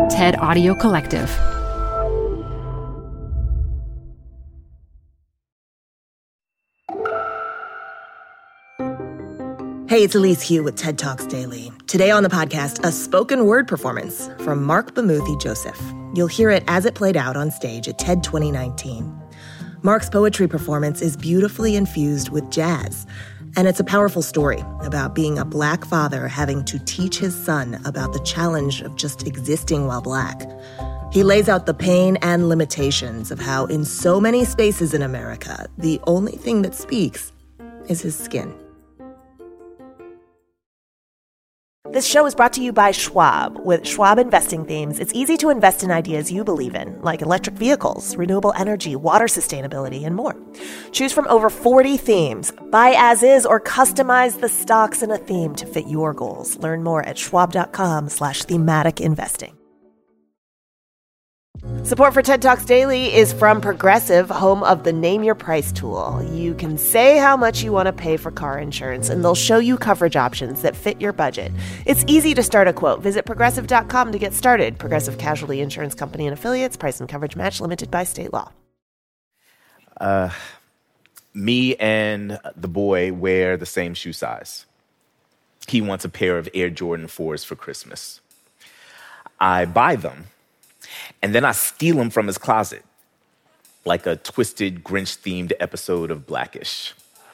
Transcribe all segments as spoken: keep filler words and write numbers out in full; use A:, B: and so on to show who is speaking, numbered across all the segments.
A: TED Audio Collective.
B: Hey, it's Elise Hu with TED Talks Daily. Today on the podcast, a spoken word performance from Mark Bamuthi Joseph. You'll hear it as it played out on stage at TED twenty nineteen. Mark's poetry performance is beautifully infused with jazz, and it's a powerful story about being a Black father having to teach his son about the challenge of just existing while Black. He lays out the pain and limitations of how in so many spaces in America, the only thing that speaks is his skin.
C: This show is brought to you by Schwab. With Schwab investing themes, it's easy to invest in ideas you believe in, like electric vehicles, renewable energy, water sustainability, and more. Choose from over forty themes. Buy as is or customize the stocks in a theme to fit your goals. Learn more at schwab.com slash thematic investing. Support for TED Talks Daily is from Progressive, home of the Name Your Price tool. You can say how much you want to pay for car insurance, and they'll show you coverage options that fit your budget. It's easy to start a quote. Visit progressive dot com to get started. Progressive Casualty Insurance Company and Affiliates. Price and coverage match limited by state law.
D: Uh, me and the boy wear the same shoe size. He wants a pair of Air Jordan fours for Christmas. I buy them, and then I steal them from his closet, like a twisted Grinch-themed episode of Blackish.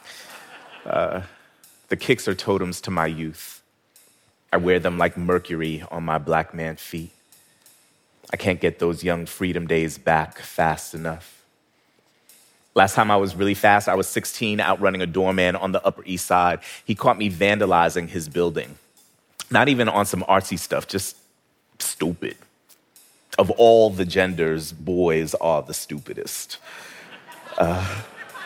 D: Uh, the kicks are totems to my youth. I wear them like Mercury on my Black man feet. I can't get those young freedom days back fast enough. Last time I was really fast, I was sixteen, outrunning a doorman on the Upper East Side. He caught me vandalizing his building. Not even on some artsy stuff, just stupid. Of all the genders, boys are the stupidest. Uh,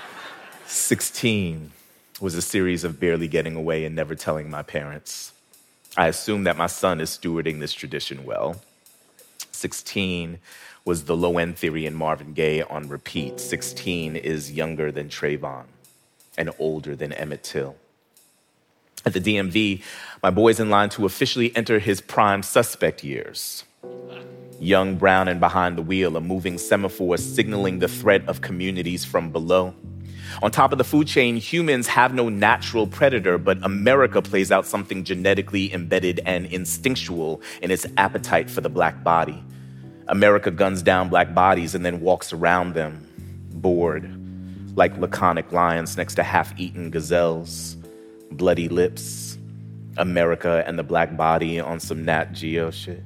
D: sixteen was a series of barely getting away and never telling my parents. I assume that my son is stewarding this tradition well. sixteen was the low-end theory in Marvin Gaye on repeat. sixteen is younger than Trayvon and older than Emmett Till. At the D M V, my boy's in line to officially enter his prime suspect years. Young, brown, and behind the wheel, a moving semaphore signaling the threat of communities from below. On top of the food chain, humans have no natural predator, but America plays out something genetically embedded and instinctual in its appetite for the Black body. America guns down Black bodies and then walks around them, bored, like laconic lions next to half-eaten gazelles, bloody lips, America and the Black body on some Nat Geo shit.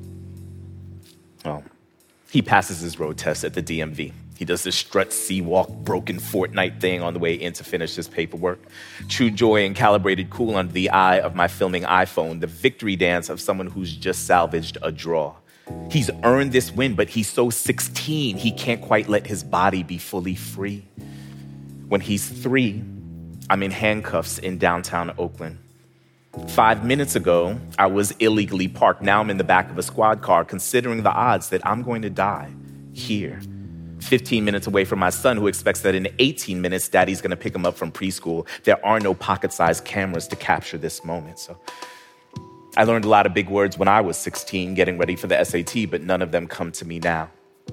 D: Well, he passes his road test at the D M V. He does this strut, C-walk, broken Fortnite thing on the way in to finish his paperwork. True joy and calibrated cool under the eye of my filming iPhone, the victory dance of someone who's just salvaged a draw. He's earned this win, but he's so sixteen, he can't quite let his body be fully free. When he's three, I'm in handcuffs in downtown Oakland. Five minutes ago, I was illegally parked. Now I'm in the back of a squad car, considering the odds that I'm going to die here. fifteen minutes away from my son, who expects that in eighteen minutes, daddy's going to pick him up from preschool. There are no pocket-sized cameras to capture this moment. So I learned a lot of big words when I was sixteen, getting ready for the S A T, but none of them come to me now.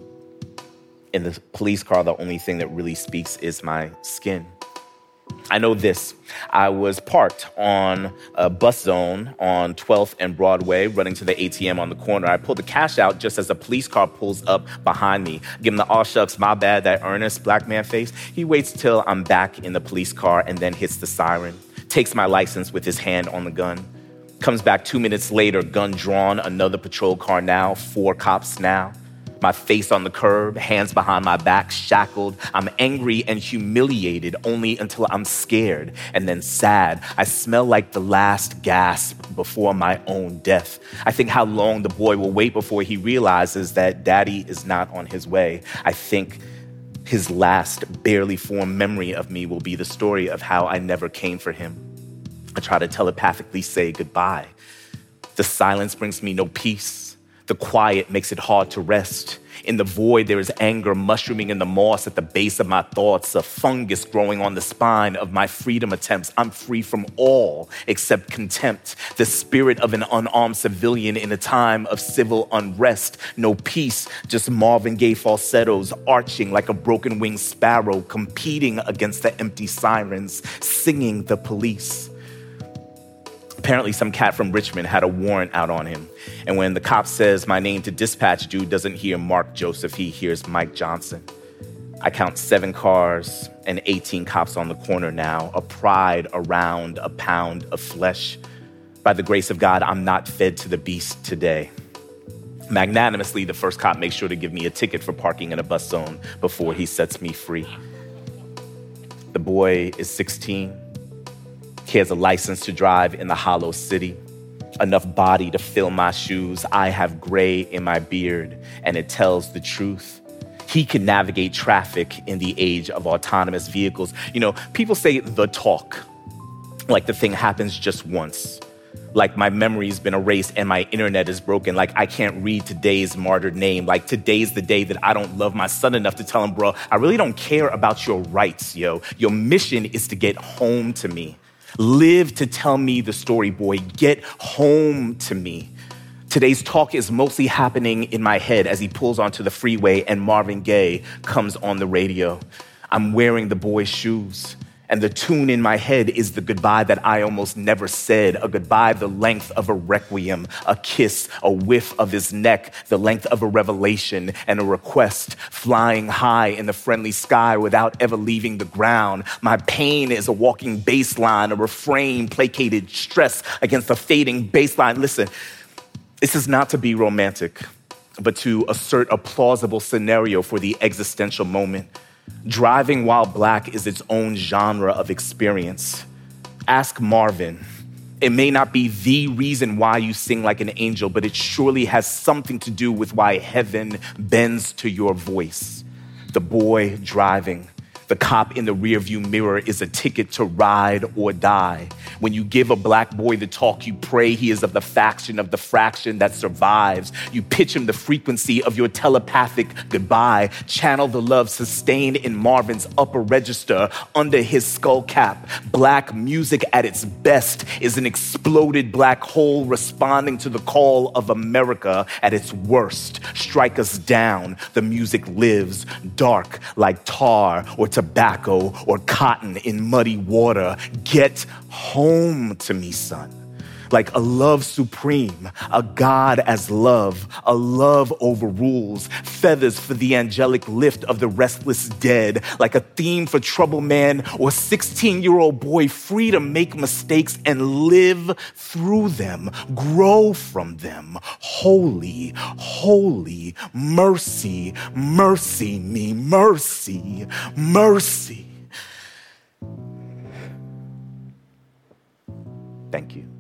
D: In the police car, the only thing that really speaks is my skin. I know this. I was parked on a bus zone on twelfth and Broadway, running to the A T M on the corner. I pulled the cash out just as a police car pulls up behind me. Give him the aw shucks, my bad, that earnest Black man face. He waits till I'm back in the police car and then hits the siren. Takes my license with his hand on the gun. Comes back two minutes later, gun drawn, another patrol car now, four cops now. My face on the curb, hands behind my back, shackled. I'm angry and humiliated only until I'm scared and then sad. I smell like the last gasp before my own death. I think how long the boy will wait before he realizes that daddy is not on his way. I think his last barely formed memory of me will be the story of how I never came for him. I try to telepathically say goodbye. The silence brings me no peace. The quiet makes it hard to rest. In the void, there is anger mushrooming in the moss at the base of my thoughts, a fungus growing on the spine of my freedom attempts. I'm free from all except contempt, the spirit of an unarmed civilian in a time of civil unrest. No peace, just Marvin Gaye falsettos arching like a broken-winged sparrow, competing against the empty sirens, singing the police. Apparently, some cat from Richmond had a warrant out on him. And when the cop says my name to dispatch, dude doesn't hear Mark Joseph, he hears Mike Johnson. I count seven cars and eighteen cops on the corner now, a pride around a pound of flesh. By the grace of God, I'm not fed to the beast today. Magnanimously, the first cop makes sure to give me a ticket for parking in a bus zone before he sets me free. The boy is sixteen. He has a license to drive in the hollow city, enough body to fill my shoes. I have gray in my beard, and it tells the truth. He can navigate traffic in the age of autonomous vehicles. You know, people say the talk, like the thing happens just once, like my memory's been erased and my internet is broken, like I can't read today's martyred name, like today's the day that I don't love my son enough to tell him, bro, I really don't care about your rights, yo. Your mission is to get home to me. Live to tell me the story, boy. Get home to me. Today's talk is mostly happening in my head as he pulls onto the freeway and Marvin Gaye comes on the radio. I'm wearing the boy's shoes, and the tune in my head is the goodbye that I almost never said, a goodbye the length of a requiem, a kiss, a whiff of his neck, the length of a revelation and a request, flying high in the friendly sky without ever leaving the ground. My pain is a walking bass line, a refrain, placated stress against a fading bass line. Listen, this is not to be romantic, but to assert a plausible scenario for the existential moment. Driving while black is its own genre of experience. Ask Marvin. It may not be the reason why you sing like an angel, but it surely has something to do with why heaven bends to your voice. The boy driving. The cop in the rearview mirror is a ticket to ride or die. When you give a black boy the talk, you pray he is of the faction of the fraction that survives. You pitch him the frequency of your telepathic goodbye. Channel the love sustained in Marvin's upper register under his skull cap. Black music at its best is an exploded black hole responding to the call of America at its worst. Strike us down. The music lives dark like tar or tobacco or cotton in muddy water. Get home to me, son. Like a love supreme, a God as love, a love overrules, feathers for the angelic lift of the restless dead, like a theme for trouble man or sixteen-year-old boy free to make mistakes and live through them, grow from them. Holy, holy, mercy, mercy me, mercy, mercy. Thank you.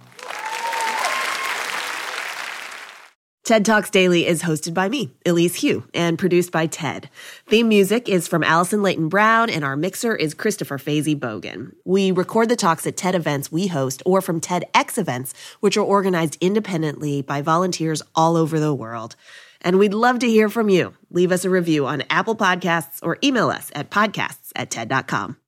C: TED Talks Daily is hosted by me, Elise Hu, and produced by TED. Theme music is from Allison Leighton Brown, and our mixer is Christopher Fazy Bogan. We record the talks at TED events we host or from TEDx events, which are organized independently by volunteers all over the world. And we'd love to hear from you. Leave us a review on Apple Podcasts or email us at podcasts at TED dot com.